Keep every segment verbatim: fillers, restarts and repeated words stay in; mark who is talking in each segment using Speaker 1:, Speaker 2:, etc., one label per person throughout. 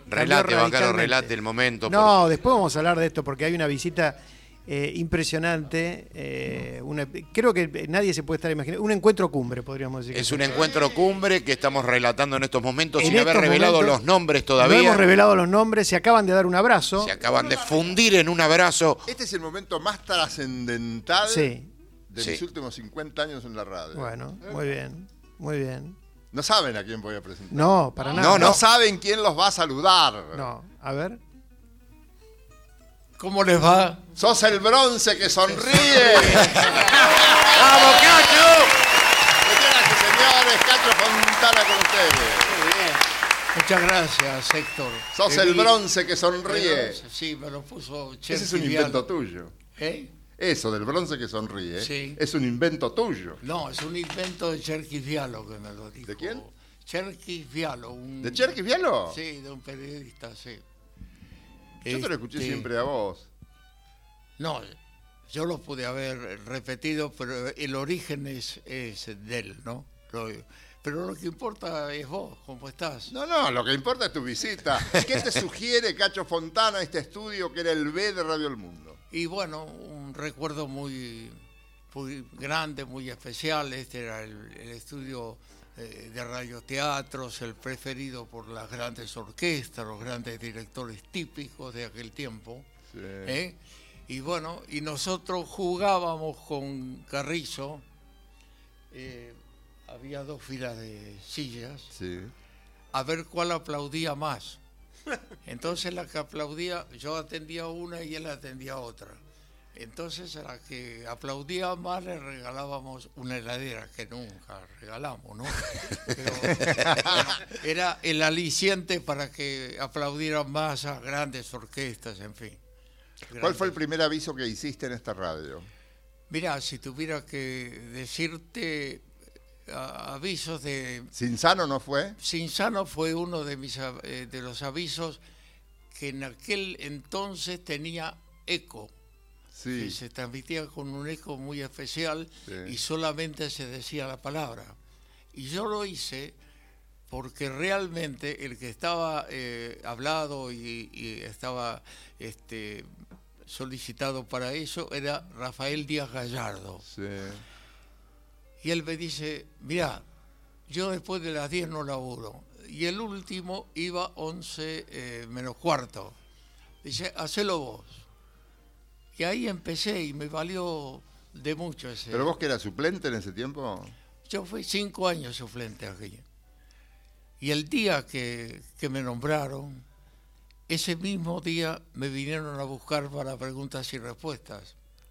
Speaker 1: Relate, Bacaro, relate el momento.
Speaker 2: No, porque... después vamos a hablar de esto porque hay una visita eh, impresionante. Eh, una, creo que nadie se puede estar imaginando. Un encuentro cumbre, podríamos decir.
Speaker 1: Es un encuentro cumbre que estamos relatando en estos momentos
Speaker 2: en
Speaker 1: sin
Speaker 2: estos
Speaker 1: haber revelado
Speaker 2: momentos,
Speaker 1: los nombres todavía.
Speaker 2: No hemos revelado los nombres, se acaban de dar un abrazo.
Speaker 1: Se acaban de fundir en un abrazo.
Speaker 3: Este es el momento más trascendental
Speaker 2: sí.
Speaker 3: de
Speaker 1: sí.
Speaker 3: mis últimos cincuenta años en la radio.
Speaker 2: Bueno, muy bien, muy bien.
Speaker 3: No saben a quién voy a presentar.
Speaker 2: No, para nada.
Speaker 3: No, no saben quién los va a saludar.
Speaker 2: No, a ver.
Speaker 4: ¿Cómo les va?
Speaker 3: ¡Sos el bronce que sonríe!
Speaker 1: ¡Vamos, Cacho!
Speaker 3: Señoras y señores, Cacho Fontana con ustedes.
Speaker 4: Muy bien. Muchas gracias, Héctor.
Speaker 3: Sos
Speaker 4: Te
Speaker 3: el
Speaker 4: vi-
Speaker 3: bronce que sonríe.
Speaker 4: Sí, me lo puso
Speaker 3: Ese es un
Speaker 4: Cherky
Speaker 3: invento
Speaker 4: Vial.
Speaker 3: tuyo.
Speaker 4: ¿Eh?
Speaker 3: Eso del bronce que sonríe
Speaker 4: Sí.
Speaker 3: es un invento tuyo.
Speaker 4: No, es un invento de Cherky Vialo que me lo dijo.
Speaker 3: ¿De quién?
Speaker 4: Cherky Vialo. Un...
Speaker 3: ¿De Cherky Vialo?
Speaker 4: Sí, de un periodista, sí.
Speaker 3: Yo te lo escuché
Speaker 4: Este,
Speaker 3: siempre a vos.
Speaker 4: No, yo lo pude haber repetido, pero el origen es, es de él, ¿no? Lo- pero lo que importa es vos, cómo estás.
Speaker 3: No, no, lo que importa es tu visita. ¿Qué te sugiere Cacho Fontana este estudio que era el B de Radio El Mundo?
Speaker 4: Y bueno, un recuerdo muy, muy grande, muy especial. Este era el, el estudio eh, de radioteatros, el preferido por las grandes orquestas, los grandes directores típicos de aquel tiempo.
Speaker 3: Sí.
Speaker 4: ¿eh? Y bueno, y nosotros jugábamos con Carrizo. Eh, había dos filas de sillas.
Speaker 3: Sí.
Speaker 4: A ver cuál aplaudía más. Entonces la que aplaudía, yo atendía una y él atendía otra. Entonces a la que aplaudía más le regalábamos una heladera, que nunca regalamos, ¿no? Pero era el aliciente para que aplaudieran más a grandes orquestas, en fin.
Speaker 3: ¿Cuál fue el primer aviso que hiciste en esta radio?
Speaker 4: Mira, si tuviera que decirte a- avisos de...
Speaker 3: ¿Sinsano no fue?
Speaker 4: Sinsano fue uno de mis a- eh, de los avisos que en aquel entonces tenía eco.
Speaker 3: Sí.
Speaker 4: Que se transmitía con un eco muy especial
Speaker 3: Sí.
Speaker 4: y solamente se decía la palabra. Y yo lo hice porque realmente el que estaba eh, hablado y, y estaba este, solicitado para eso era Rafael Díaz Gallardo.
Speaker 3: Sí.
Speaker 4: Y él me dice, mirá, yo después de las diez no laburo. Y el último iba once eh, menos cuarto. Dice, hacelo vos. Y ahí empecé y me valió de mucho ese.
Speaker 3: ¿Pero vos que eras suplente en ese tiempo?
Speaker 4: Yo fui cinco años suplente aquí. Y el día que, que me nombraron, ese mismo día me vinieron a buscar para preguntas y respuestas.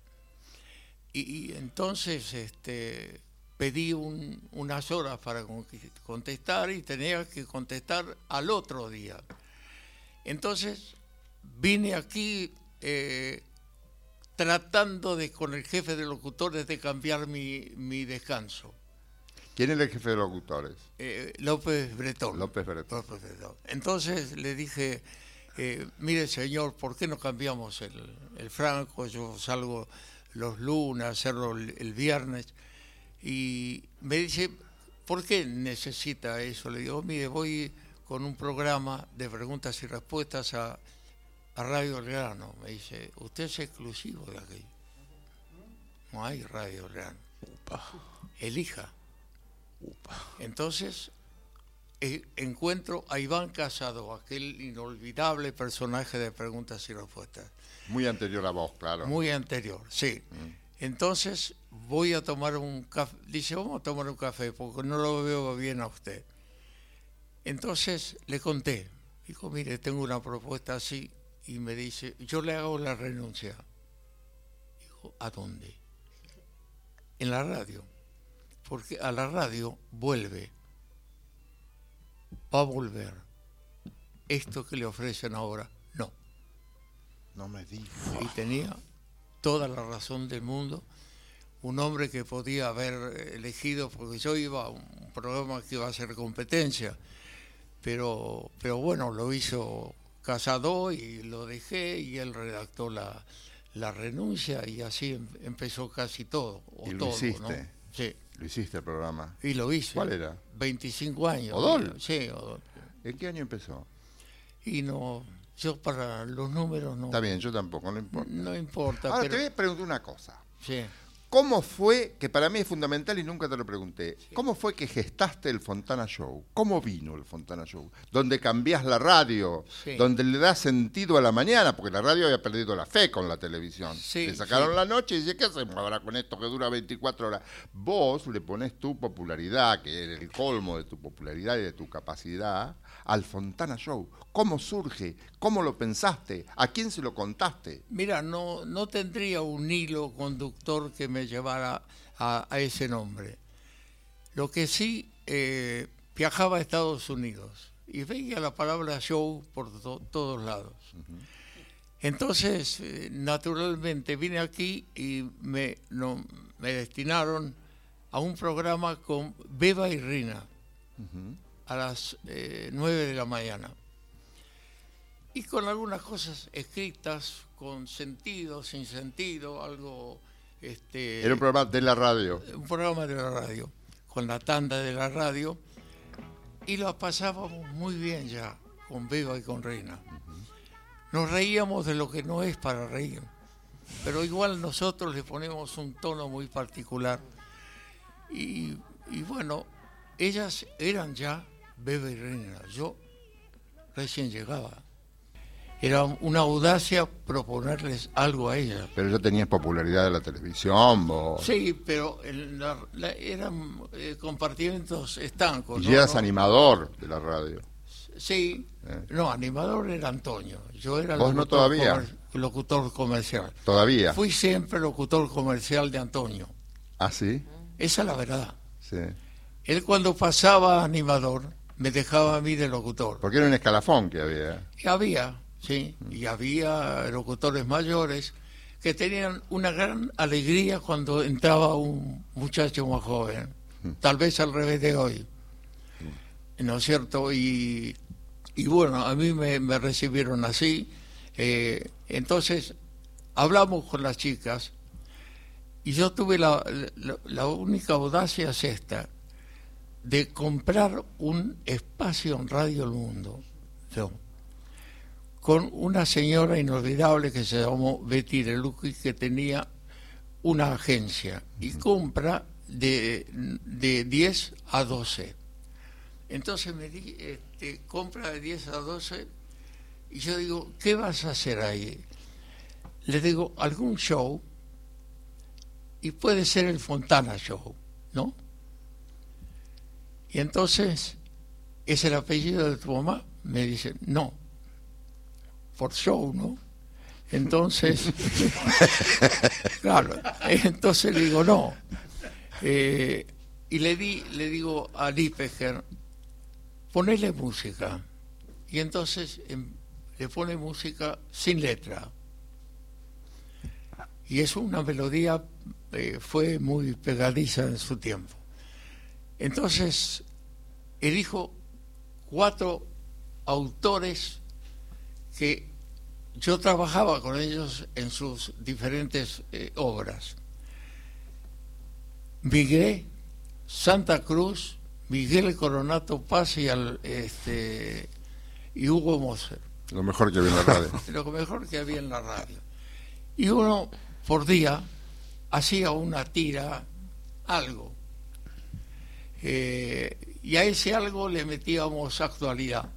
Speaker 4: Y, y entonces este, pedí un, unas horas para con- contestar y tenía que contestar al otro día. Entonces vine aquí eh, tratando de con el jefe de locutores de cambiar mi, mi descanso.
Speaker 3: ¿Quién era el jefe de locutores?
Speaker 4: Eh, López Bretón.
Speaker 3: López Bretón.
Speaker 4: López Bretón. Entonces le dije, eh, mire señor, ¿por qué no cambiamos el, el franco? Yo salgo los lunes, hacerlo el, el viernes. Y me dice, ¿por qué necesita eso? Le digo, mire, voy con un programa de preguntas y respuestas a, a Radio Belgrano. Me dice, usted es exclusivo de aquí. No hay Radio Belgrano. Elija. Entonces eh, encuentro a Iván Casado, aquel inolvidable personaje de preguntas y respuestas.
Speaker 3: Muy anterior a vos, claro.
Speaker 4: Muy anterior, sí. Entonces voy a tomar un café. Dice, vamos a tomar un café porque no lo veo bien a usted. Entonces le conté. Dijo, mire, tengo una propuesta así. Y me dice, yo le hago la renuncia. Dijo, ¿a dónde? En la radio. Porque a la radio vuelve, va a volver. Esto que le ofrecen ahora, no.
Speaker 3: No me digas.
Speaker 4: Y tenía toda la razón del mundo. Un hombre que podía haber elegido, porque yo iba a un programa que iba a ser competencia, pero, pero bueno, lo hizo Casado y lo dejé y él redactó la, la renuncia y así em- empezó casi todo. O
Speaker 3: ¿Y lo
Speaker 4: todo,
Speaker 3: hiciste?
Speaker 4: ¿no? Sí.
Speaker 3: Lo hiciste el programa.
Speaker 4: Y lo hice.
Speaker 3: ¿Cuál era?
Speaker 4: veinticinco años.
Speaker 3: ¿Odol?
Speaker 4: Sí, Odol.
Speaker 3: ¿En qué año empezó?
Speaker 4: Y no, yo para los números no,
Speaker 3: Está bien, yo tampoco, no importa.
Speaker 4: no importa.
Speaker 3: Ahora
Speaker 4: pero,
Speaker 3: te voy a preguntar una cosa.
Speaker 4: sí.
Speaker 3: ¿Cómo fue, que para mí es fundamental y nunca te lo pregunté, cómo fue que gestaste el Fontana Show? ¿Cómo vino el Fontana Show? Donde cambiás la radio,
Speaker 4: Sí.
Speaker 3: donde le das sentido a la mañana, porque la radio había perdido la fe con la televisión.
Speaker 4: Sí,
Speaker 3: le sacaron
Speaker 4: sí.
Speaker 3: la noche y dice, ¿qué hacemos ahora con esto que dura veinticuatro horas? Vos le pones tu popularidad, que es el colmo de tu popularidad y de tu capacidad, al Fontana Show. ¿Cómo surge? ¿Cómo lo pensaste? ¿A quién se lo contaste?
Speaker 4: Mira, no, no tendría un hilo conductor que me llevara a, a ese nombre. Lo que sí, eh, viajaba a Estados Unidos y veía la palabra show por to- todos lados. Uh-huh. Entonces, eh, naturalmente, vine aquí y me, no, me destinaron a un programa con Beba y Rina uh-huh. a las eh, nueve de la mañana. Y con algunas cosas escritas, con sentido, sin sentido, algo... Este,
Speaker 3: Era un programa de la radio.
Speaker 4: Un programa de la radio, con la tanda de la radio, y lo pasábamos muy bien ya, con Beba y con Reina. Uh-huh. Nos reíamos de lo que no es para reír, pero igual nosotros le ponemos un tono muy particular. Y, y bueno, ellas eran ya Beba y Reina, yo recién llegaba. Era una audacia proponerles algo a ellas.
Speaker 3: Pero ya tenías popularidad en la televisión, vos.
Speaker 4: Sí, pero en la, la, eran eh, compartimentos estancos.
Speaker 3: Y
Speaker 4: ¿no?
Speaker 3: eras
Speaker 4: no,
Speaker 3: animador de la radio.
Speaker 4: Sí, eh. no, animador era Antonio. Yo era
Speaker 3: ¿Vos
Speaker 4: locutor,
Speaker 3: no todavía?
Speaker 4: Comer, locutor comercial.
Speaker 3: ¿Todavía?
Speaker 4: Fui siempre locutor comercial de Antonio.
Speaker 3: ¿Ah, sí?
Speaker 4: Esa es la verdad.
Speaker 3: Sí.
Speaker 4: Él cuando pasaba animador, me dejaba a mí de locutor.
Speaker 3: Porque era un escalafón que había.
Speaker 4: Y había... Sí, y había locutores mayores que tenían una gran alegría cuando entraba un muchacho más joven, tal vez al revés de hoy, ¿no es cierto? Y, y bueno, a mí me, me recibieron así, eh, entonces hablamos con las chicas y yo tuve la, la, la única audacia es esta, de comprar un espacio en Radio El Mundo, yo, con una señora inolvidable que se llamó Betty Lelucci, que tenía una agencia y compra de, de diez a doce. Entonces me di, este, compra de diez a doce y yo digo, ¿qué vas a hacer ahí? Le digo, algún show y puede ser el Fontana Show, ¿no? Y entonces, ¿es el apellido de tu mamá? Me dice, no. Por show, ¿no? Entonces, claro, entonces le digo, no. Eh, y le di, le digo a Lipeger, ponele música. Y entonces em, le pone música sin letra. Y es una melodía, eh, fue muy pegadiza en su tiempo. Entonces, elijo cuatro autores que yo trabajaba con ellos en sus diferentes eh, obras. Migré, Santa Cruz, Miguel Coronato Paz y, al, este, y Hugo Moser.
Speaker 3: Lo mejor que había en la radio.
Speaker 4: Lo mejor que había en la radio. Y uno por día hacía una tira, algo. Eh, y a ese algo le metíamos actualidad.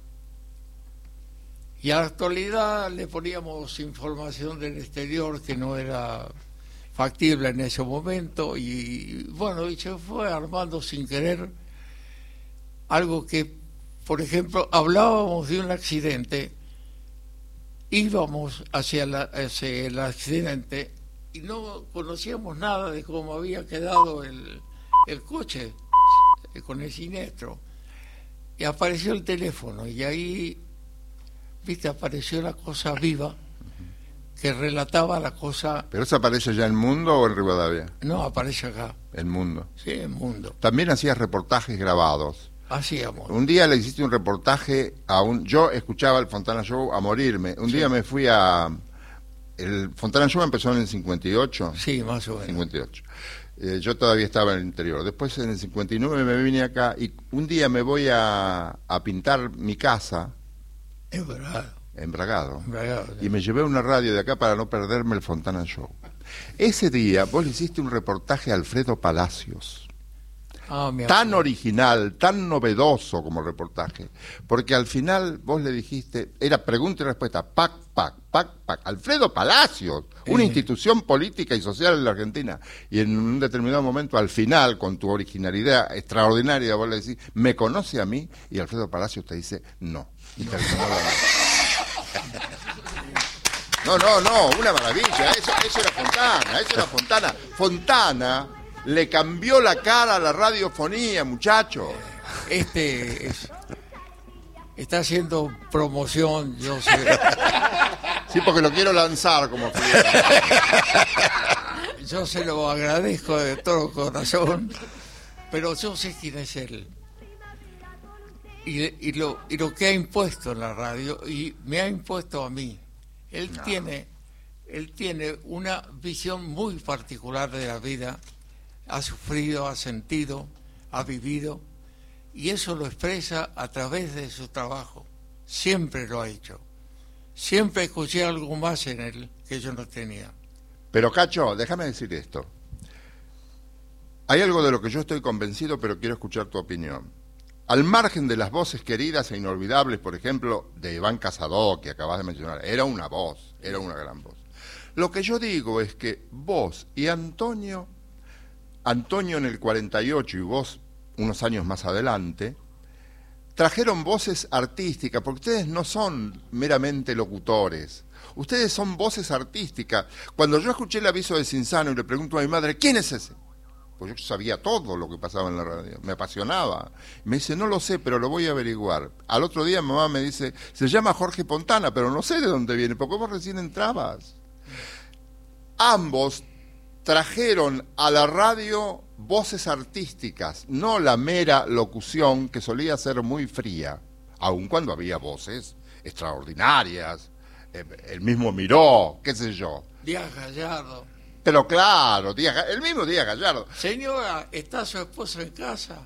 Speaker 4: Y a la actualidad le poníamos información del exterior que no era factible en ese momento y bueno, y se fue armando sin querer algo que, por ejemplo, hablábamos de un accidente, íbamos hacia, la, hacia el accidente y no conocíamos nada de cómo había quedado el, el coche con el siniestro. Y apareció el teléfono y ahí... viste, apareció la cosa viva que relataba la cosa.
Speaker 3: ¿Pero eso aparece ya en Mundo o en Rivadavia?
Speaker 4: No, aparece acá.
Speaker 3: En Mundo.
Speaker 4: Sí, en Mundo.
Speaker 3: También hacías reportajes grabados.
Speaker 4: Hacíamos.
Speaker 3: Un día le hiciste un reportaje a un... Yo escuchaba el Fontana Show a morirme. Un sí. día me fui a... El Fontana Show empezó en el cincuenta y ocho.
Speaker 4: Sí, más o menos.
Speaker 3: cincuenta y ocho. Eh, yo todavía estaba en el interior. Después en el cincuenta y nueve me vine acá y un día me voy a, a pintar mi casa
Speaker 4: Embragado.
Speaker 3: Embragado.
Speaker 4: Embragado, sí.
Speaker 3: Y me llevé a una radio de acá para no perderme el Fontana Show. Ese día vos le hiciste un reportaje a Alfredo Palacios.
Speaker 4: Ah, mi
Speaker 3: Tan
Speaker 4: abuelo.
Speaker 3: original, tan novedoso como reportaje, porque al final vos le dijiste, era pregunta y respuesta, pac, pac, pac, pac, Alfredo Palacios, una
Speaker 4: Eh.
Speaker 3: institución política y social en la Argentina, y en un determinado momento, al final, con tu originalidad extraordinaria, vos le decís, ¿me conoce a mí? Y Alfredo Palacios te dice, no, y terminó la nota. No, no, no, una maravilla, eso, eso era Fontana, eso era Fontana, Fontana le cambió la cara a la radiofonía, muchacho.
Speaker 4: Este es- está haciendo promoción, yo sé.
Speaker 3: Sí, porque lo quiero lanzar como fiera.
Speaker 4: Yo se lo agradezco de todo corazón, pero yo sé quién es él. Y, y, lo, y lo que ha impuesto en la radio, y me ha impuesto a mí. Él tiene, él tiene una visión muy particular de la vida. Ha sufrido, ha sentido, ha vivido, y eso lo expresa a través de su trabajo. Siempre lo ha hecho. Siempre escuché algo más en él que yo no tenía.
Speaker 3: Pero, Cacho, déjame decir esto. Hay algo de lo que yo estoy convencido, pero quiero escuchar tu opinión. Al margen de las voces queridas e inolvidables, por ejemplo, de Iván Casado, que acabas de mencionar, era una voz, era una gran voz. Lo que yo digo es que vos y Antonio, Antonio en el cuarenta y ocho y vos unos años más adelante, trajeron voces artísticas, porque ustedes no son meramente locutores, ustedes son voces artísticas. Cuando yo escuché el aviso de Cinzano y le pregunto a mi madre, ¿quién es ese? Pues yo sabía todo lo que pasaba en la radio, me apasionaba. Me dice, no lo sé, pero lo voy a averiguar. Al otro día mamá me dice, se llama Jorge Fontana, pero no sé de dónde viene, porque vos recién entrabas. Ambos trajeron a la radio voces artísticas, no la mera locución que solía ser muy fría, aun cuando había voces extraordinarias, eh, el mismo Miró, qué sé yo.
Speaker 4: Díaz Gallardo.
Speaker 3: Pero claro, Díaz, el mismo Díaz Gallardo.
Speaker 4: Señora, ¿está su esposo en casa?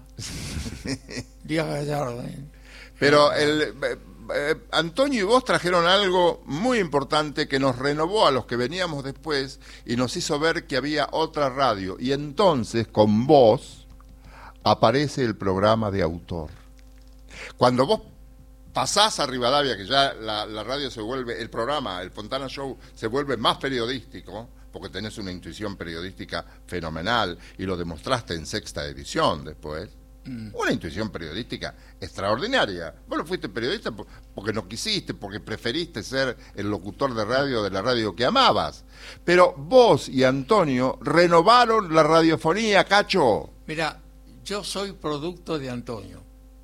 Speaker 4: Díaz Gallardo. ¿eh?
Speaker 3: Pero el, eh, eh, Antonio y vos trajeron algo muy importante que nos renovó a los que veníamos después y nos hizo ver que había otra radio. Y entonces, con vos, aparece el programa de autor. Cuando vos pasás a Rivadavia, que ya la, la radio se vuelve, el programa, el Fontana Show, se vuelve más periodístico, porque tenés una intuición periodística fenomenal y lo demostraste en Sexta Edición después. Mm. Una intuición periodística extraordinaria. Vos no fuiste periodista porque no quisiste, porque preferiste ser el locutor de radio de la radio que amabas. Pero vos y Antonio renovaron la radiofonía, Cacho.
Speaker 4: Mira, yo soy producto de Antonio.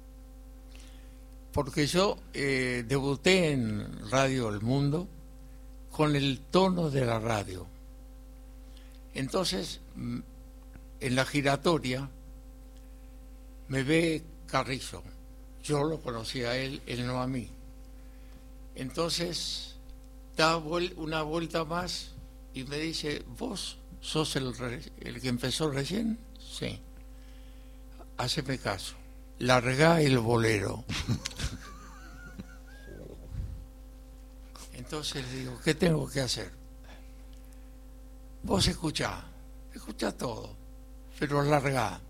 Speaker 4: Porque yo eh, debuté en Radio El Mundo con el tono de la radio. Entonces, en la giratoria me ve Carrizo. Yo lo conocí a él, él no a mí. Entonces, da una vuelta más y me dice, ¿vos sos el, el que empezó recién? Sí. Haceme caso. Largá el bolero. Entonces le digo, ¿qué tengo que hacer? Vos escuchá, escuchá todo, pero largá.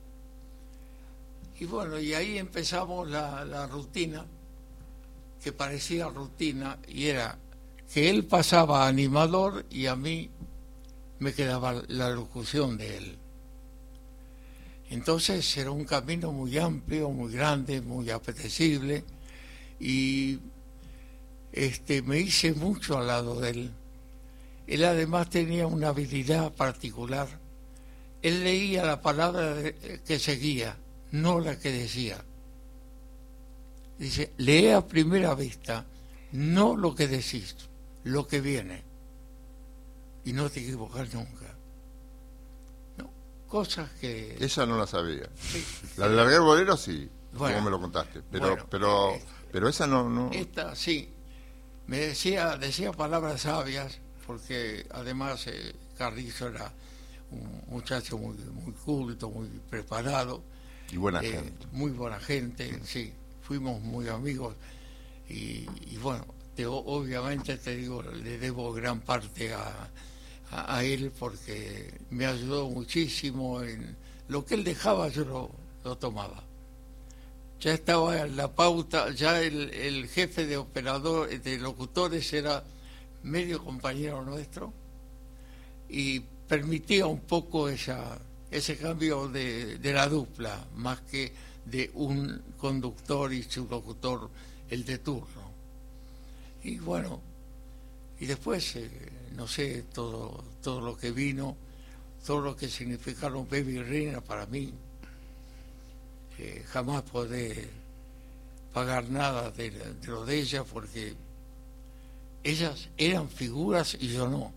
Speaker 4: Y bueno, y ahí empezamos la, la rutina, que parecía rutina, y era que él pasaba animador y a mí me quedaba la locución de él. Entonces era un camino muy amplio, muy grande, muy apetecible, y este, me hice mucho al lado de él. Él además tenía una habilidad particular. Él leía la palabra de, que seguía, no la que decía. Dice, lee a primera vista, no lo que decís, lo que viene. Y no te equivocas nunca. No, cosas que...
Speaker 3: Esa no la sabía.
Speaker 4: Sí.
Speaker 3: La de largar el bolero sí,
Speaker 4: bueno,
Speaker 3: como me lo contaste. Pero,
Speaker 4: bueno,
Speaker 3: pero,
Speaker 4: eh,
Speaker 3: pero esa no, no...
Speaker 4: Esta sí. Me decía, decía palabras sabias, porque además eh, Carrizo era un muchacho muy, muy culto, muy preparado.
Speaker 3: Y buena
Speaker 4: eh,
Speaker 3: gente.
Speaker 4: Muy buena gente, sí. Fuimos muy amigos. y, y bueno, te, obviamente te digo, le debo gran parte a, a, a él porque me ayudó muchísimo en lo que él dejaba, yo lo, lo tomaba. Ya estaba en la pauta, ya el, el jefe de operador, de locutores era medio compañero nuestro y permitía un poco esa, ese cambio de, de la dupla, más que de un conductor y su locutor, el de turno. Y bueno, y después, eh, no sé, todo, todo lo que vino, todo lo que significaron Baby y Reina para mí. Eh, jamás podré pagar nada de, de lo de ella porque ellas eran figuras y yo no.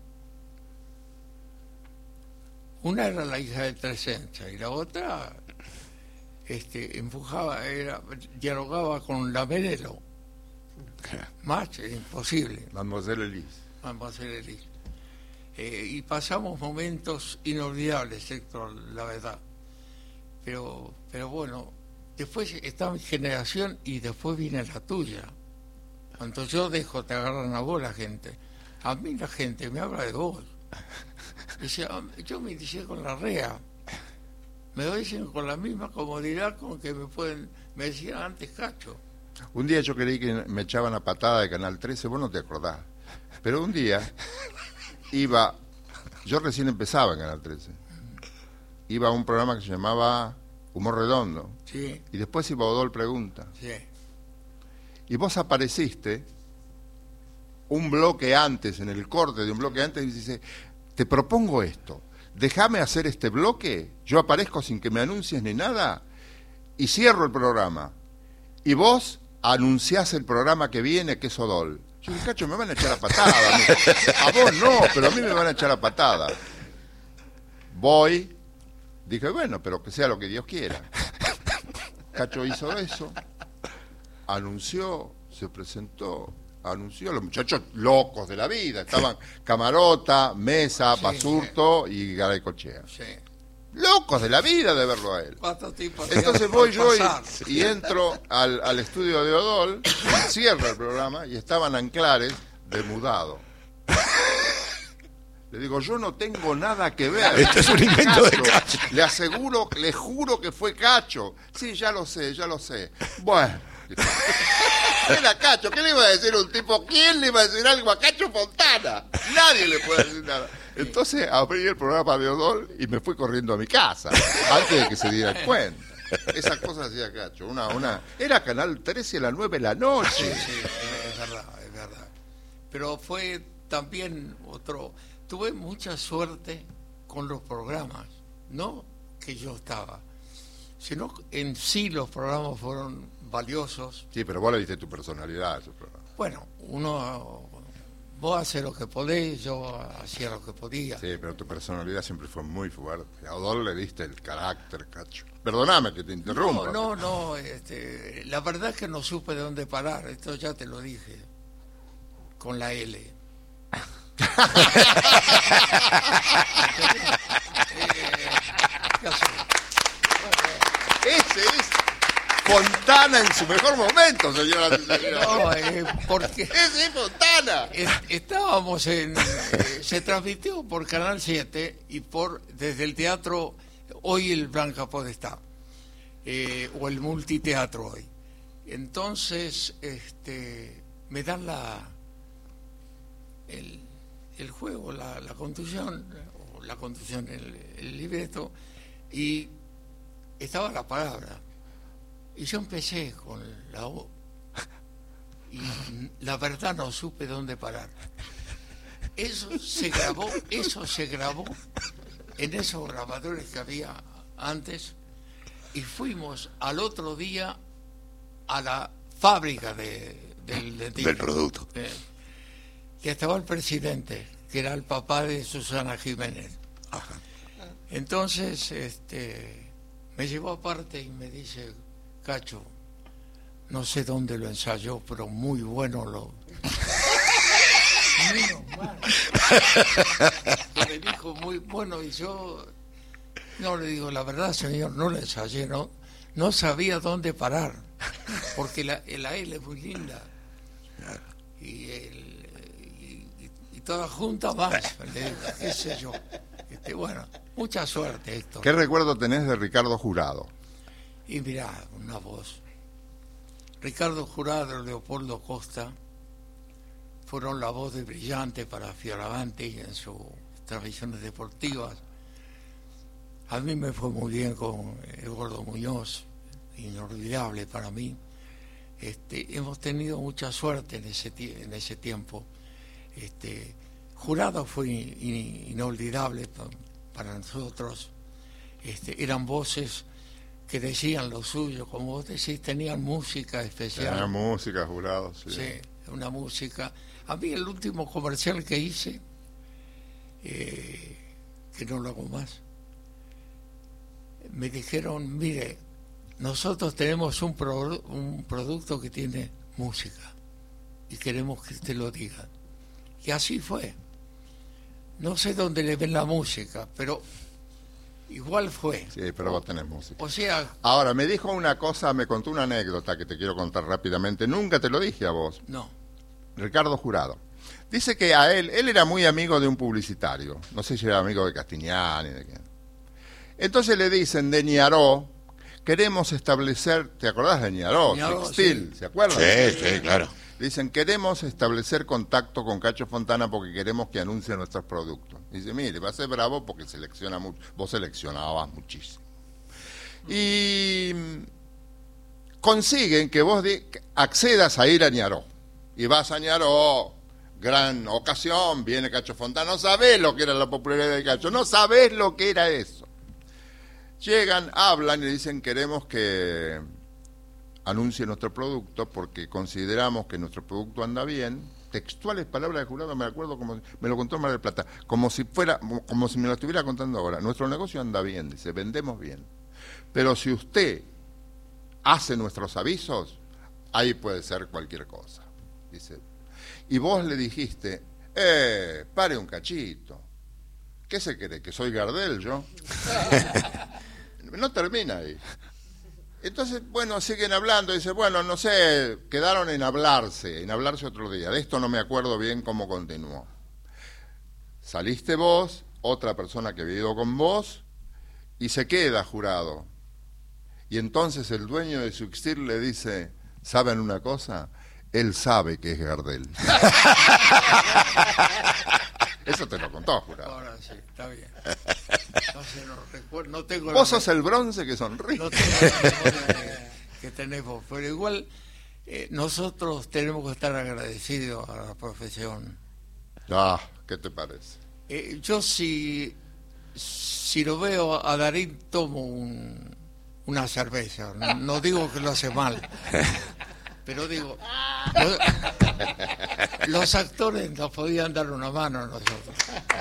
Speaker 4: Una era la hija de Tresenza y la otra este, empujaba, era, dialogaba con la Merelo. Más era imposible.
Speaker 3: Mademoiselle Elise.
Speaker 4: Mademoiselle Elise. Eh, y pasamos momentos inolvidables, Héctor, la verdad. Pero, pero bueno, después está mi generación y después viene la tuya. Cuando yo dejo, te agarran a vos la gente. A mí la gente me habla de vos. Dice, yo me inicié con la REA. Me lo dicen con la misma comodidad con que me pueden, me decían antes Cacho.
Speaker 3: Un día yo creí que me echaban a patada de Canal trece, vos no te acordás. Pero un día iba, yo recién empezaba en Canal trece. Iba a un programa que se llamaba Humor Redondo.
Speaker 4: Sí.
Speaker 3: Y después iba Odol Pregunta.
Speaker 4: Sí.
Speaker 3: Y vos apareciste un bloque antes, en el corte de un bloque antes, y dice, te propongo esto, déjame hacer este bloque, yo aparezco sin que me anuncies ni nada, y cierro el programa. Y vos anunciás el programa que viene, que es Odol. Yo dije, Cacho, me van a echar a patada. A vos no, pero a mí me van a echar a patada. Voy... Dije, bueno, pero que sea lo que Dios quiera. Cacho hizo eso, anunció, se presentó, anunció, los muchachos locos de la vida, estaban Camarota, Mesa,
Speaker 4: Sí,
Speaker 3: Basurto y Garay Cochea.
Speaker 4: Sí.
Speaker 3: Locos de la vida de verlo a él.
Speaker 4: ¿Cuántos tipos
Speaker 3: Entonces
Speaker 4: tenían
Speaker 3: voy
Speaker 4: por
Speaker 3: yo
Speaker 4: pasar?
Speaker 3: y, y entro al, al estudio de Odol, cierro el programa y estaban Anclares de mudado. Le digo, yo no tengo nada que ver.
Speaker 1: Este es un invento de Cacho.
Speaker 3: Le aseguro, le juro que fue Cacho. Sí, ya lo sé, ya lo sé. Bueno. Era Cacho, ¿qué le iba a decir a un tipo? ¿Quién le iba a decir algo a Cacho Fontana? Nadie le puede decir nada. Entonces abrí el programa de Odol y me fui corriendo a mi casa, antes de que se dieran cuenta. Esas cosas hacía Cacho. Una, una, era Canal trece a las nueve de la noche.
Speaker 4: Sí, sí, es verdad, es verdad. Pero fue también otro... Tuve mucha suerte con los programas, no que yo estaba, sino en sí los programas fueron valiosos.
Speaker 3: Sí, pero vos le diste tu personalidad a esos programas.
Speaker 4: Bueno, uno, vos haces lo que podés, yo hacía lo que podía.
Speaker 3: Sí, pero tu personalidad siempre fue muy fuerte. A Odol le diste el carácter, Cacho. Perdóname que te interrumpa.
Speaker 4: No, no, no, este, la verdad es que no supe de dónde parar, esto ya te lo dije, con la L.
Speaker 3: Ese es Fontana en su mejor momento, señoras y señores.
Speaker 4: No, eh, porque
Speaker 3: Ese es Fontana.
Speaker 4: es- estábamos en... eh, se transmitió por Canal siete y por desde el teatro, hoy el Blanca Podestá, eh, o el multiteatro hoy. Entonces, este, me dan la... el el juego, la, la conducción, o la conducción, el, el libreto, y estaba la palabra. Y yo empecé con la O. Y la verdad no supe dónde parar. Eso se grabó, eso se grabó en esos grabadores que había antes, y fuimos al otro día a la fábrica de, del, de
Speaker 1: Del producto.
Speaker 4: Eh, que estaba el presidente, que era el papá de Susana Jiménez.
Speaker 1: Ajá.
Speaker 4: Entonces, este, me llevó aparte y me dice, Cacho, no sé dónde lo ensayó, pero muy bueno lo... Menos mal. Me dijo muy bueno y yo no le digo, la verdad, señor, no lo ensayé, no, no sabía dónde parar, porque la, la L es muy linda. Y, el, y, y- y toda junta más, le digo, qué sé yo. Este, bueno, mucha suerte, Héctor.
Speaker 3: ¿Qué recuerdo tenés de Ricardo Jurado?
Speaker 4: Y mirá, una voz. Ricardo Jurado y Leopoldo Costa fueron la voz de brillante para Fioravanti en sus transmisiones deportivas. A mí me fue muy bien con el Gordo Muñoz, inolvidable para mí. Este, hemos tenido mucha suerte en ese, tie- en ese tiempo. Este, Jurado fue in- in- inolvidable pa- para nosotros. Este, eran voces que decían lo suyo, como vos decís, tenían música especial.
Speaker 3: Tenía música, Jurado, sí.
Speaker 4: Sí, una música. A mí el último comercial que hice, eh, que no lo hago más, me dijeron, mire, nosotros tenemos un, pro- un producto que tiene música y queremos que usted lo diga. Y así fue. No sé dónde le ven la música, pero igual fue.
Speaker 3: Sí, pero vos tenés música.
Speaker 4: O sea,
Speaker 3: Ahora, me dijo una cosa, me contó una anécdota que te quiero contar rápidamente. Nunca te lo dije a vos.
Speaker 4: no.
Speaker 3: Ricardo Jurado. Dice que a él, él era muy amigo de un publicitario. No sé si era amigo de Castiñán y de quién. Entonces le dicen de Ñaró, queremos establecer, ¿te acordás de Ñaró?
Speaker 4: Ñaró,
Speaker 3: Textil,
Speaker 4: sí.
Speaker 3: ¿se acuerdan?
Speaker 1: Sí, sí, claro.
Speaker 3: Dicen, queremos establecer contacto con Cacho Fontana porque queremos que anuncie nuestros productos. Dice, mire, va a ser bravo porque selecciona mucho. Vos seleccionabas muchísimo. Y mm, consiguen que vos di- accedas a ir a Ñaró. Y vas a Ñaró, gran ocasión, viene Cacho Fontana. No sabés lo que era la popularidad de Cacho, no sabés lo que era eso. Llegan, hablan y le dicen, queremos que anuncie nuestro producto porque consideramos que nuestro producto anda bien. Textuales palabras de Jurado, me acuerdo como me lo contó en Mar del Plata, como si fuera, como si me lo estuviera contando ahora. Nuestro negocio anda bien, dice, vendemos bien. Pero si usted hace nuestros avisos, ahí puede ser cualquier cosa, dice. Y vos le dijiste, eh, pare un cachito. ¿Qué se cree? ¿Que soy Gardel yo? No termina ahí. Entonces, bueno, siguen hablando, dice, bueno, no sé, quedaron en hablarse, en hablarse otro día. De esto no me acuerdo bien cómo continuó. Saliste vos, otra persona que había ido con vos, y se queda Jurado. Y entonces el dueño de Suixir le dice, ¿saben una cosa? Él sabe que es Gardel. Eso te lo contó, Jurado.
Speaker 4: Ahora sí, está bien. No sé, no recuerdo, no tengo
Speaker 3: Vos
Speaker 4: la-
Speaker 3: sos el bronce que sonríe.
Speaker 4: no tengo la memoria que, que tenés vos, pero igual eh, nosotros tenemos que estar agradecidos a la profesión.
Speaker 3: Ah, ¿qué te parece?
Speaker 4: Eh, yo si, si lo veo a Darín tomo un, una cerveza, no, no digo que lo hace mal, pero digo, lo- los actores nos podían dar una mano a nosotros.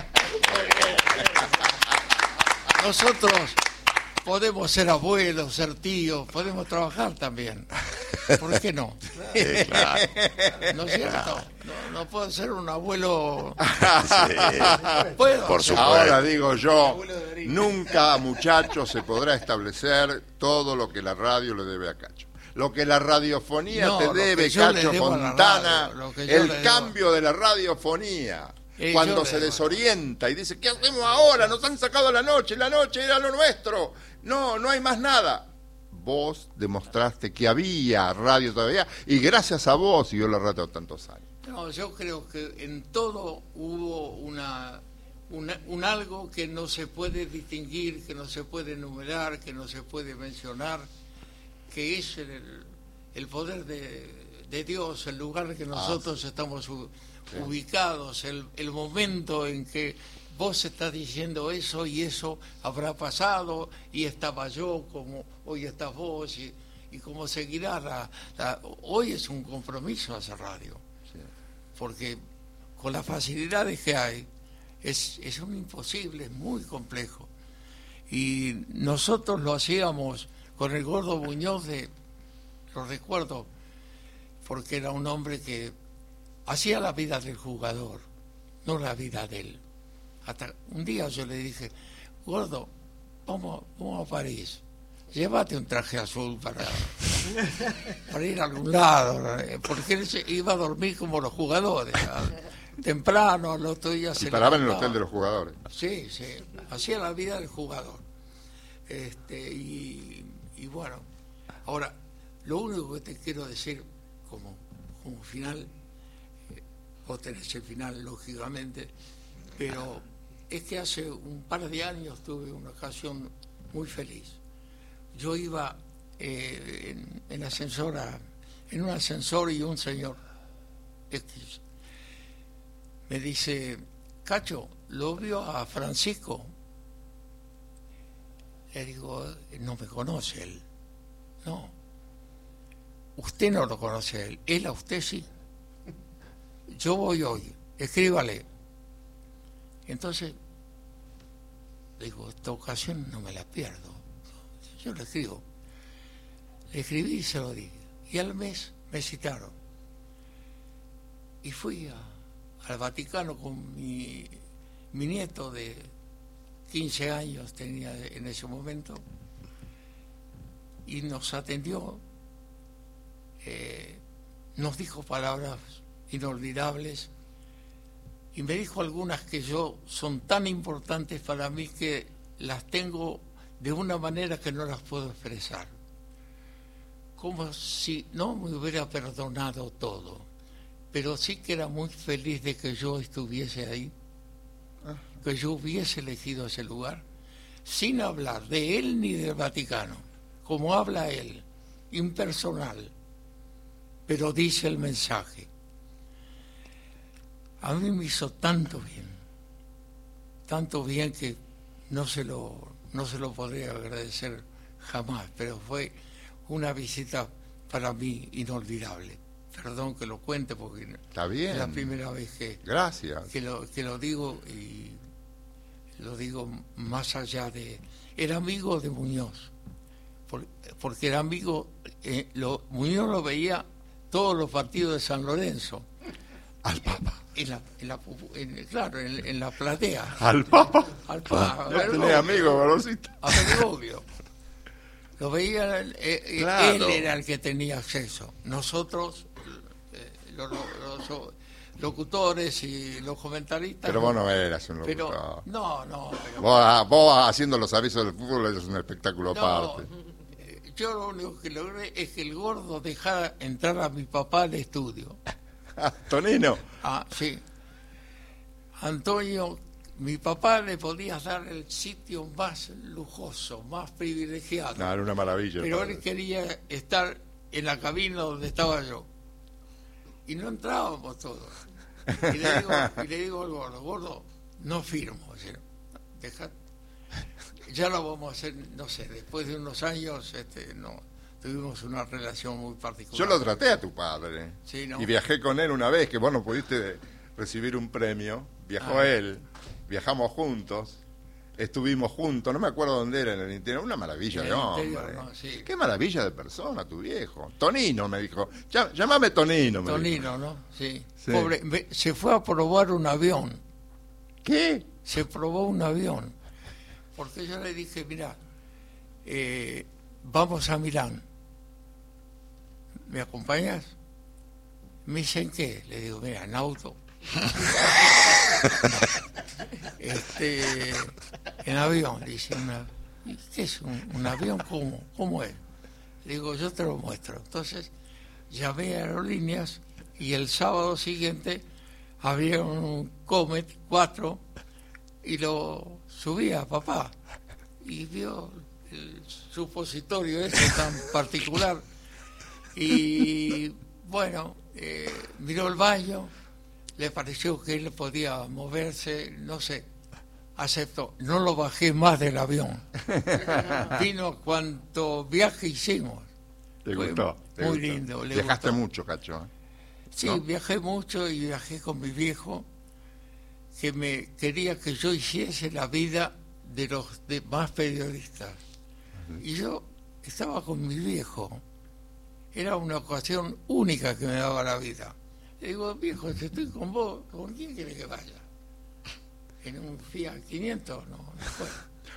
Speaker 4: Nosotros podemos ser abuelos, ser tíos, podemos trabajar también. ¿Por qué no?
Speaker 1: Sí, claro.
Speaker 4: ¿No es cierto? No, no puedo ser un abuelo.
Speaker 1: Sí.
Speaker 4: Puedo.
Speaker 1: Por supuesto.
Speaker 3: Ahora digo yo, nunca, muchachos, se podrá establecer todo lo que la radio le debe a Cacho. Lo que la radiofonía
Speaker 4: No,
Speaker 3: te
Speaker 4: lo que
Speaker 3: debe,
Speaker 4: yo le
Speaker 3: Cacho
Speaker 4: debo a la
Speaker 3: Fontana,
Speaker 4: radio, lo que yo le
Speaker 3: el
Speaker 4: debo.
Speaker 3: cambio de la radiofonía.
Speaker 4: Eh,
Speaker 3: Cuando
Speaker 4: yo
Speaker 3: se
Speaker 4: le-
Speaker 3: desorienta y dice, ¿qué hacemos ahora? Nos han sacado la noche, la noche era lo nuestro. No, no hay más nada. Vos demostraste que había radio todavía y gracias a vos siguió la radio tantos años.
Speaker 4: No, yo creo que en todo hubo una, una- un algo que no se puede distinguir, que no se puede enumerar, que no se puede mencionar, que es el, el poder de, de Dios, el lugar en que nosotros estamos u- ubicados, el, el momento en que vos estás diciendo eso y eso habrá pasado y estaba yo como hoy estás vos y, y como seguirá la, la- hoy es un compromiso hacer radio porque con las facilidades que hay es, es un imposible, es muy complejo y nosotros lo hacíamos con el Gordo Muñoz de, lo recuerdo porque era un hombre que hacía la vida del jugador, no la vida de él. Hasta un día yo le dije, Gordo, vamos, vamos a París. llévate un traje azul para, para ir a algún lado, porque él se iba a dormir como los jugadores, a, temprano, al otro día se
Speaker 3: Y paraba en el
Speaker 4: levantaba.
Speaker 3: hotel de los jugadores.
Speaker 4: Sí, sí, hacía la vida del jugador. Este, y, y bueno, ahora, lo único que te quiero decir como, como final, eh, vos tenés el final, lógicamente, pero es que hace un par de años tuve una ocasión muy feliz. Yo iba eh, en, en ascensor a- en un ascensor y un señor X me dice, Cacho, ¿lo vio a Francisco? Le digo, no me conoce él. No. Usted no lo conoce a él. Él a usted sí. Yo voy hoy. Escríbale. Entonces, le digo, esta ocasión no me la pierdo. Yo le escribo. Le escribí y se lo dije. Y al mes me citaron. Y fui a, al Vaticano con mi, mi nieto de quince años, tenía en ese momento, y nos atendió, eh, nos dijo palabras inolvidables, y me dijo algunas que yo son tan importantes para mí que las tengo de una manera que no las puedo expresar. Como si no me hubiera perdonado todo, pero sí que era muy feliz de que yo estuviese ahí, que yo hubiese elegido ese lugar, sin hablar de él ni del Vaticano, como habla él, impersonal, pero dice el mensaje. A mí me hizo tanto bien, tanto bien que no se lo, no se lo podría agradecer jamás, pero fue una visita para mí inolvidable. Perdón que lo cuente porque
Speaker 3: Está bien.
Speaker 4: es la primera vez que,
Speaker 3: Gracias.
Speaker 4: que, lo, que lo digo, y lo digo más allá de... Era amigo de Muñoz, por- porque era amigo, eh, lo, Muñoz lo veía todos los partidos de San Lorenzo.
Speaker 3: Al Papa.
Speaker 4: En la, en la pupu- en- claro, en, en la platea.
Speaker 3: Al Papa.
Speaker 4: Al pa-
Speaker 3: Ya
Speaker 4: al-
Speaker 3: tenés amigos, Gorosito.
Speaker 4: a Bergoglio. Lo veía, eh, eh,
Speaker 3: Claro.
Speaker 4: él era el que tenía acceso. Nosotros, eh, los, los- los locutores y los comentaristas...
Speaker 3: Pero vos no eras un
Speaker 4: Pero,
Speaker 3: locutor.
Speaker 4: no, no, pero...
Speaker 3: Vos, ah, vos haciendo los avisos del fútbol es un espectáculo
Speaker 4: No,
Speaker 3: aparte.
Speaker 4: eh, yo lo único que logré es que el gordo dejara entrar a mi papá al estudio.
Speaker 3: Ah, Tonino.
Speaker 4: Ah, sí. Antonio, mi papá le podía dar el sitio más lujoso, más privilegiado.
Speaker 3: No, era una maravilla.
Speaker 4: pero
Speaker 3: padre.
Speaker 4: él quería estar en la cabina donde estaba yo. Y no entrábamos todos. Y le digo, y le digo al gordo, gordo, no firmo. O sea, deja- ya lo vamos a hacer, no sé, después de unos años este, no tuvimos una relación muy particular.
Speaker 3: Yo lo traté a tu padre.
Speaker 4: Sí, ¿no?
Speaker 3: Y viajé con él una vez que vos no pudiste recibir un premio. Viajó
Speaker 4: Ah.
Speaker 3: él. Viajamos juntos. Estuvimos juntos. No me acuerdo dónde era, en el interior. Una maravilla
Speaker 4: En
Speaker 3: de
Speaker 4: el
Speaker 3: hombre.
Speaker 4: interior, ¿no? Sí.
Speaker 3: Qué maravilla de persona tu viejo. Tonino me dijo. "Llá- Llámame Tonino. Me dijo.
Speaker 4: Tonino, ¿no? Sí.
Speaker 3: Sí.
Speaker 4: Pobre, me- se fue a probar un avión.
Speaker 3: ¿Qué?
Speaker 4: Se probó un avión. Porque yo le dije, mira, eh, vamos a Milán. ¿Me acompañas? Me dice, ¿en qué? Le digo, mira, en auto. este, en avión, dice. Una, ¿y ¿Qué es un, un avión? ¿Cómo? ¿Cómo es? Le digo, yo te lo muestro. Entonces, llamé a Aerolíneas y el sábado siguiente abrieron un Comet cuatro y lo subí a papá. Y vio el supositorio ese tan particular. Y bueno, eh, miró el baño, le pareció que él podía moverse, no sé, aceptó. No lo bajé más del avión. Vino cuanto viaje hicimos.
Speaker 3: ¿Te
Speaker 4: Fue
Speaker 3: gustó? ¿Te
Speaker 4: muy
Speaker 3: gustó?
Speaker 4: lindo, le
Speaker 3: Viajaste
Speaker 4: gustó.
Speaker 3: mucho, Cacho. ¿eh?
Speaker 4: Sí,
Speaker 3: ¿No?
Speaker 4: viajé mucho y viajé con mi viejo, que me quería que yo hiciese la vida de los demás periodistas. Y yo estaba con mi viejo. Era una ocasión única que me daba la vida. Le digo, viejo, si estoy con vos, ¿con quién quiere que vaya? ¿En un Fiat quinientos? No, no puedo.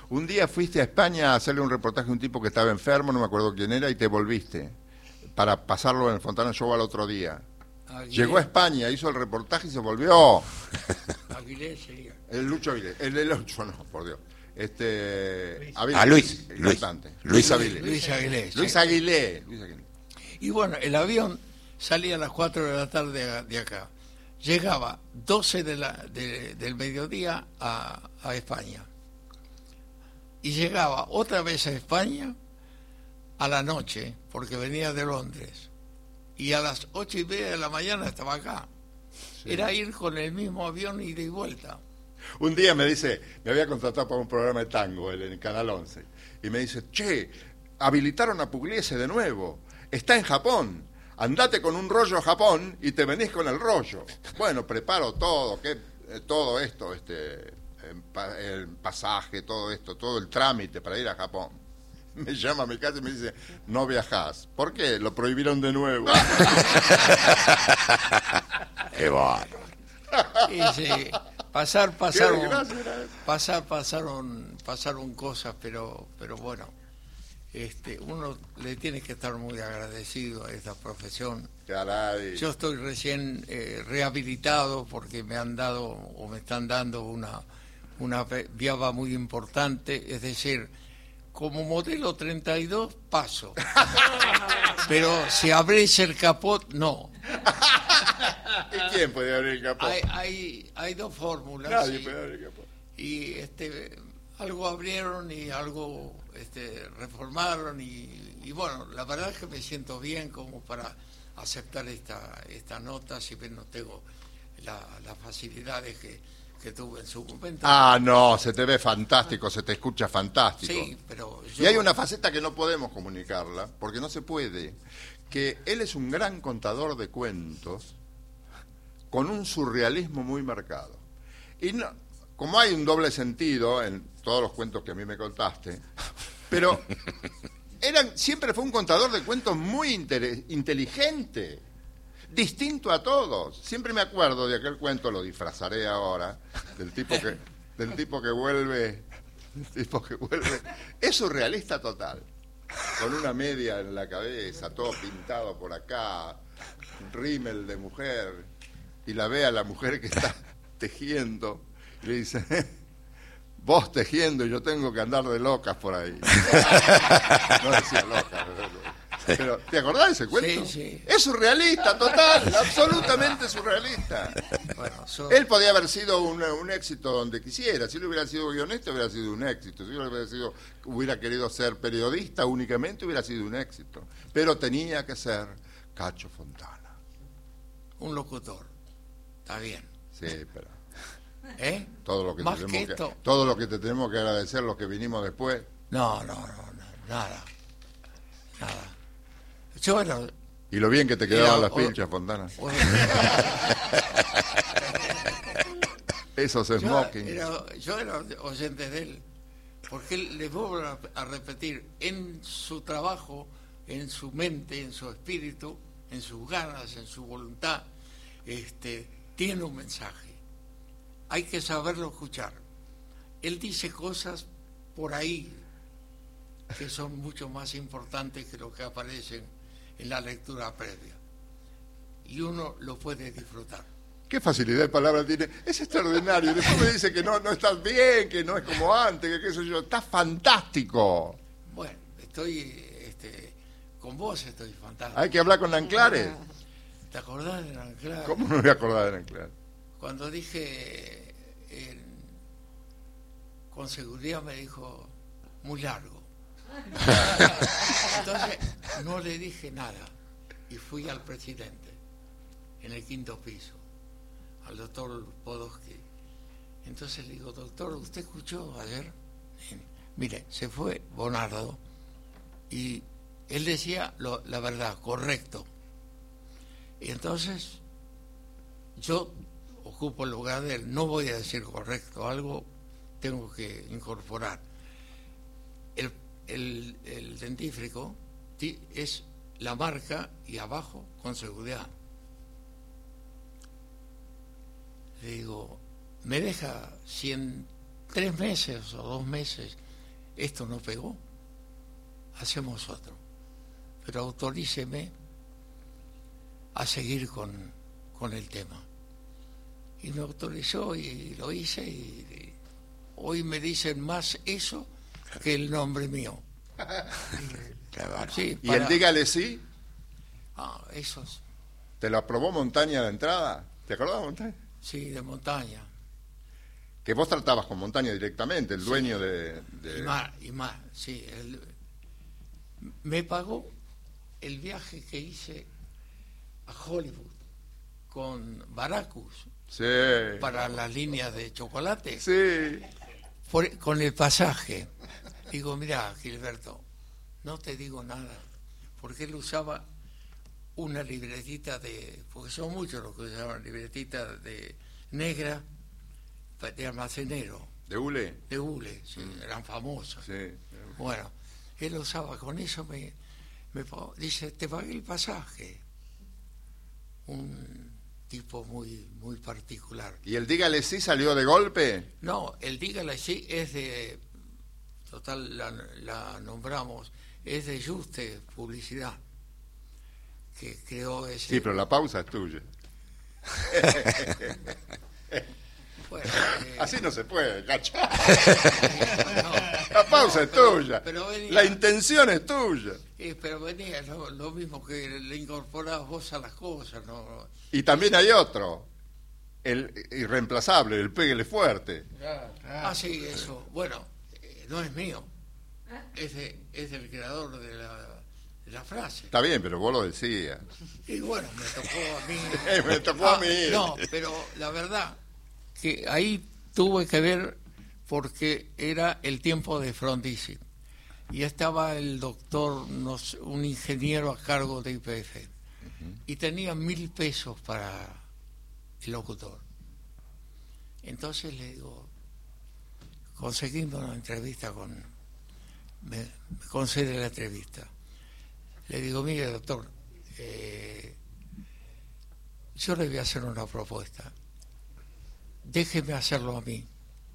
Speaker 3: Un día fuiste a España a hacerle un reportaje a un tipo que estaba enfermo, no me acuerdo quién era, y te volviste para pasarlo en el Fontana Show al otro día.
Speaker 4: Aguilé,
Speaker 3: Llegó a España, hizo el reportaje y se volvió.
Speaker 4: Aguilé sería.
Speaker 3: El Lucho Avilés, el, el Lucho no, por Dios. Este, Avilés,
Speaker 1: Ah, Luis,
Speaker 3: el
Speaker 1: Luis.
Speaker 3: cantante.
Speaker 1: Luis
Speaker 3: Avilés.
Speaker 4: Luis Aguilé. sí.
Speaker 3: Luis Aguilé. Luis Aguilé.
Speaker 4: Y bueno, el avión salía a las cuatro de la tarde a- de acá. Llegaba doce de la, de- del mediodía a, a España. Y llegaba otra vez a España a la noche, porque venía de Londres. Y a las ocho y media de la mañana estaba acá. Era ir con el mismo avión ida y vuelta.
Speaker 3: Un día me dice, me había contratado para un programa de tango en el Canal once, y me dice, che, habilitaron a Pugliese de nuevo, está en Japón, andate con un rollo a Japón y te venís con el rollo. Bueno, preparo todo, que eh, todo esto, este, el, pa- el pasaje, todo esto, todo el trámite para ir a Japón. Me llama a mi casa y me dice, no viajás. ¿Por qué? Lo prohibieron de nuevo.
Speaker 1: Qué bárbaro.
Speaker 4: Y sí, pasar, pasaron,
Speaker 3: desgracia era eso.
Speaker 4: pasar, pasaron, pasaron cosas, pero, pero bueno, este, uno le tiene que estar muy agradecido a esta profesión.
Speaker 3: Caray.
Speaker 4: Yo estoy recién eh, rehabilitado porque me han dado o me están dando una una ve- viaba muy importante, es decir, como modelo treinta y dos paso, pero si abrís el capot, no.
Speaker 3: ¿Y quién puede abrir el capó?
Speaker 4: Hay, hay, hay dos fórmulas.
Speaker 3: Nadie
Speaker 4: y-
Speaker 3: puede abrir el capó.
Speaker 4: y este algo abrieron y algo este, reformaron y, y bueno, la verdad es que me siento bien como para aceptar esta esta nota, si bien no tengo la- las facilidades que, que tuve en su momento.
Speaker 3: Ah, no, se te ve fantástico, se te escucha fantástico.
Speaker 4: Sí, pero yo,
Speaker 3: Y hay una faceta que no podemos comunicarla, porque no se puede, que él es un gran contador de cuentos con un surrealismo muy marcado. Y no, como hay un doble sentido en todos los cuentos que a mí me contaste, pero eran, siempre fue un contador de cuentos muy inter- inteligente, distinto a todos. Siempre me acuerdo de aquel cuento, lo disfrazaré ahora, del tipo que, del tipo que vuelve, del tipo que vuelve, es surrealista total, con una media en la cabeza, todo pintado por acá, rímel de mujer, y la ve a la mujer que está tejiendo, y le dice, vos tejiendo y yo tengo que andar de locas por ahí. No decía locas, pero ¿te acordás de ese cuento?
Speaker 4: Sí, sí.
Speaker 3: Es surrealista, total, absolutamente surrealista.
Speaker 4: bueno, so-
Speaker 3: Él podía haber sido un, un éxito donde quisiera. Si él hubiera sido guionista, hubiera sido un éxito. Si él hubiera, sido, hubiera querido ser periodista únicamente, hubiera sido un éxito. Pero tenía que ser Cacho Fontana.
Speaker 4: un locutor, está bien,
Speaker 3: Sí, pero
Speaker 4: ¿eh?
Speaker 3: todo lo que,
Speaker 4: Más
Speaker 3: te
Speaker 4: que
Speaker 3: tenemos que,
Speaker 4: esto.
Speaker 3: todo lo que te tenemos que agradecer, los que vinimos después.
Speaker 4: No, no, no, no, nada, nada. Yo era,
Speaker 3: Y lo bien que te quedaban
Speaker 4: Era-
Speaker 3: las
Speaker 4: o-
Speaker 3: pinchas, Fontana.
Speaker 4: o-
Speaker 3: Esos
Speaker 4: Yo
Speaker 3: smoking.
Speaker 4: era, yo era oyente de él, porque él, les vuelvo a, a repetir, en su trabajo, en su mente, en su espíritu, en sus ganas, en su voluntad, este, tiene un mensaje. Hay que saberlo escuchar. Él dice cosas por ahí que son mucho más importantes que lo que aparecen en la lectura previa. Y uno lo puede disfrutar.
Speaker 3: Qué facilidad de palabra tiene. Es extraordinario. Y después me dice que no, no estás bien, que no es como antes, que qué sé yo. Está fantástico.
Speaker 4: Bueno, estoy este, con vos, estoy fantástico.
Speaker 3: Hay que hablar con Anclares.
Speaker 4: ¿Te acordás de Anclar?
Speaker 3: ¿Cómo no me voy a acordar de Anclares?
Speaker 4: Cuando dije, eh, con seguridad me dijo, muy largo. Entonces, no le dije nada. Y fui al presidente, en el quinto piso, al doctor Podolsky. Entonces le digo, doctor, ¿usted escuchó ayer? Y, mire, se fue Bonardo y él decía lo- la verdad, correcto. Y entonces yo ocupo el lugar de él, no voy a decir correcto, algo tengo que incorporar. El, el, el dentífrico ti- es la marca y abajo con seguridad. Le digo, me deja si en tres meses o dos meses esto no pegó, hacemos otro. Pero autoríceme a seguir con, con el tema. Y me autorizó y lo hice y, y hoy me dicen más eso que el nombre mío. Sí,
Speaker 3: ¿Y
Speaker 4: para-
Speaker 3: el dígale sí?
Speaker 4: Ah, esos,
Speaker 3: ¿Te lo aprobó Montaña de entrada? ¿Te acordás de Montaña?
Speaker 4: sí, de montaña.
Speaker 3: Que vos tratabas con Montaña directamente, el dueño de... de-
Speaker 4: Y más, y más, sí. el- me pagó el viaje que hice a Hollywood con Baracus
Speaker 3: Sí.
Speaker 4: para las líneas de chocolate,
Speaker 3: Sí.
Speaker 4: por- con el pasaje. Digo, mira, Gilberto, no te digo nada, porque él usaba una libretita de, porque son muchos los que usaban libretita de negra de almacenero,
Speaker 3: ¿De hule?
Speaker 4: de hule, sí, eran famosas.
Speaker 3: Sí.
Speaker 4: Bueno, él usaba, con eso me, me pagó. Dice, te pagué el pasaje. Un tipo muy, muy particular.
Speaker 3: ¿Y el dígale sí salió de golpe?
Speaker 4: No, el dígale sí es de, total, la, la nombramos, es de Juste Publicidad, que creó ese...
Speaker 3: Sí, pero la pausa es tuya.
Speaker 4: Bueno, eh,
Speaker 3: Así no se puede, cacho.
Speaker 4: no,
Speaker 3: La pausa es
Speaker 4: pero-
Speaker 3: tuya.
Speaker 4: pero venía-
Speaker 3: La intención es tuya.
Speaker 4: eh, pero venía lo, lo mismo que le incorporabas vos a las cosas, ¿no?
Speaker 3: Y también hay otro, el irreemplazable, el péguele fuerte.
Speaker 4: Ah, sí, eso. Bueno, eh, no es mío. Es, de, es del creador de la, de la frase.
Speaker 3: Está bien, pero vos lo decías.
Speaker 4: Y bueno, me tocó a mí.
Speaker 3: Eh, me tocó a mí.
Speaker 4: No, pero la verdad que ahí tuve que ver porque era el tiempo de Frondizi. Y estaba el doctor, no sé, un ingeniero a cargo de I P F. Y tenía mil pesos para el locutor. Entonces le digo, conseguimos una entrevista con... Me, me concede la entrevista. Le digo, mire, doctor, eh, yo le voy a hacer una propuesta. Déjeme hacerlo a mí.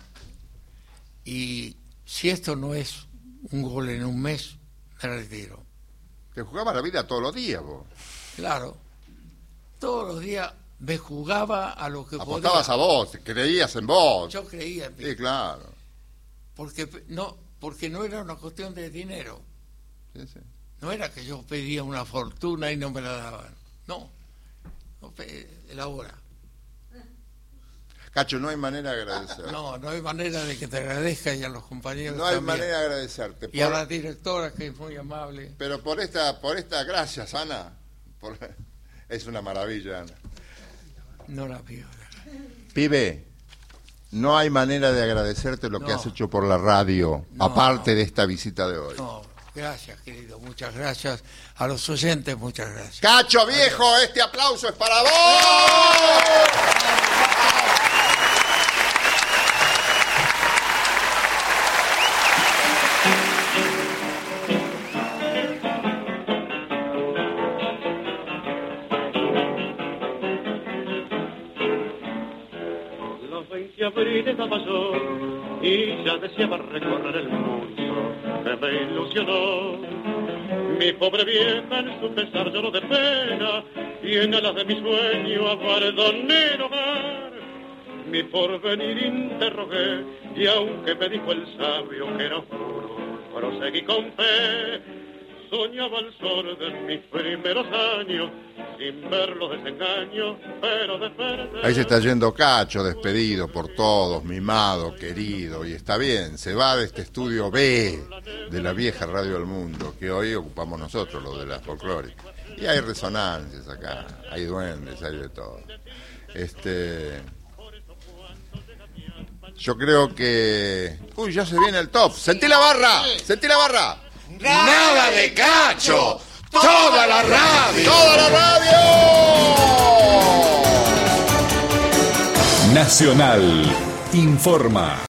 Speaker 4: Y si esto no es un gol en un mes, me retiro.
Speaker 3: Te jugaba la vida todos los días vos.
Speaker 4: Claro, todos los días me jugaba a lo que
Speaker 3: Apostabas
Speaker 4: podía.
Speaker 3: a vos, creías en vos.
Speaker 4: Yo creía en mí.
Speaker 3: Sí, claro.
Speaker 4: Porque no, porque no era una cuestión de dinero.
Speaker 3: Sí, sí.
Speaker 4: No era que yo pedía una fortuna y no me la daban. No, no pe- la hora.
Speaker 3: Cacho, no hay manera de agradecer.
Speaker 4: No, no hay manera de que te agradezca y a los compañeros
Speaker 3: No hay
Speaker 4: también.
Speaker 3: manera de agradecerte.
Speaker 4: Y a
Speaker 3: Por-
Speaker 4: la directora, que es muy amable.
Speaker 3: Pero por esta, por esta, gracias, Ana. Por- es una maravilla, Ana.
Speaker 4: No la pido.
Speaker 3: Pibe, no hay manera de agradecerte lo que
Speaker 4: No.
Speaker 3: has hecho por la radio,
Speaker 4: No,
Speaker 3: aparte
Speaker 4: no.
Speaker 3: de esta visita de hoy.
Speaker 4: No, gracias, querido. Muchas gracias. A los oyentes, muchas gracias.
Speaker 3: Cacho viejo, este aplauso es para vos.
Speaker 5: Los veinte abriles ya pasó y ya deseaba recorrer el mundo que me ilusionó. Mi pobre vieja en su pesar lloró de pena y en alas de mi sueño abandoné el hogar. Mi porvenir interrogué y aunque me dijo el sabio que era oscuro, proseguí con fe. Soñaba el sol de mis primeros años sin ver los desengaños, pero desperté.
Speaker 3: Ahí se está yendo Cacho, despedido por todos, mimado, querido, y está bien, se va de este estudio B de la vieja Radio del Mundo, que hoy ocupamos nosotros, lo de la folclórica. Y hay resonancias acá, hay duendes, hay de todo. Este... Yo creo que... Uy, ya se viene el top. ¡Sentí la barra! ¡Sentí la barra!
Speaker 1: Nada de Cacho, toda la radio.
Speaker 3: ¡Toda la radio!
Speaker 6: Nacional informa.